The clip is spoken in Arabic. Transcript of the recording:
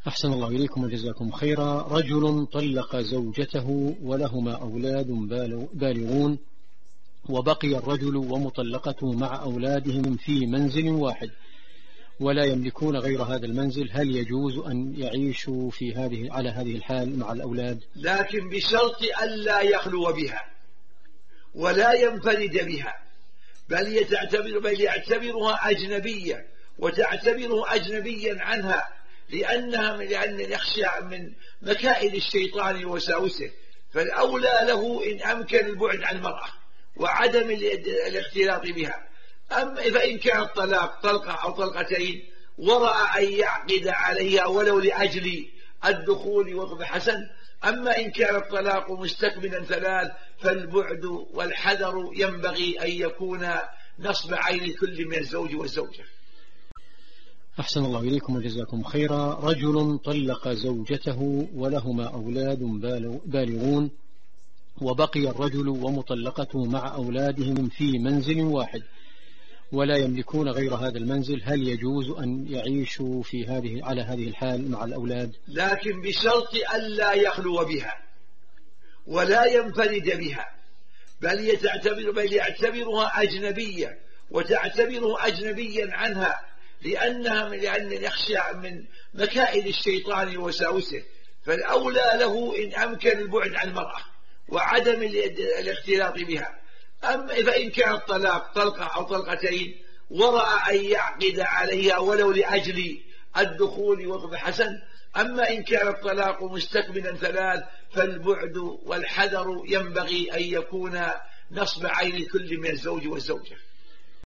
أحسن الله إليكم وجزاكم خيرا. رجل طلق زوجته ولهما أولاد بالغون، وبقي الرجل ومطلقته مع أولادهم في منزل واحد ولا يملكون غير هذا المنزل، هل يجوز أن يعيشوا على هذه الحال مع الأولاد؟ لكن بشرط ألا يخلو بها ولا ينفرد بها، بل يعتبرها أجنبية وتعتبره أجنبيا عنها، لأن يخشى من مكائد الشيطان ووساوسه، فالأولى له إن أمكن البعد عن المرأة وعدم الاختلاط بها. أما فإن كان الطلاق طلقة أو طلقتين ورأى أن يعقد عليها ولو لأجل الدخول وقف حسن. أما إن كان الطلاق مستكملا ثلاث فالبعد والحذر ينبغي أن يكون نصب عين كل من الزوج والزوجة. أحسن الله إليكم وجزاكم خيرا. رجل طلق زوجته ولهما أولاد بالغون، وبقي الرجل ومطلقته مع أولادهم في منزل واحد ولا يملكون غير هذا المنزل، هل يجوز أن يعيشوا على هذه الحال مع الأولاد؟ لكن بشرط ألا يخلو بها ولا ينفرد بها، بل يعتبرها أجنبية وتعتبره أجنبيا عنها، لأن يخشى من مكائد الشيطان ووساوسه، فالأولى له إن أمكن البعد عن المرأة وعدم الاختلاط بها. أما فإن كان الطلاق طلقة أو طلقتين ورأى أن يعقد عليها ولو لأجل الدخول وقف حسن. أما إن كان الطلاق مستكملا ثلاث فالبعد والحذر ينبغي أن يكون نصب عين كل من الزوج والزوجة.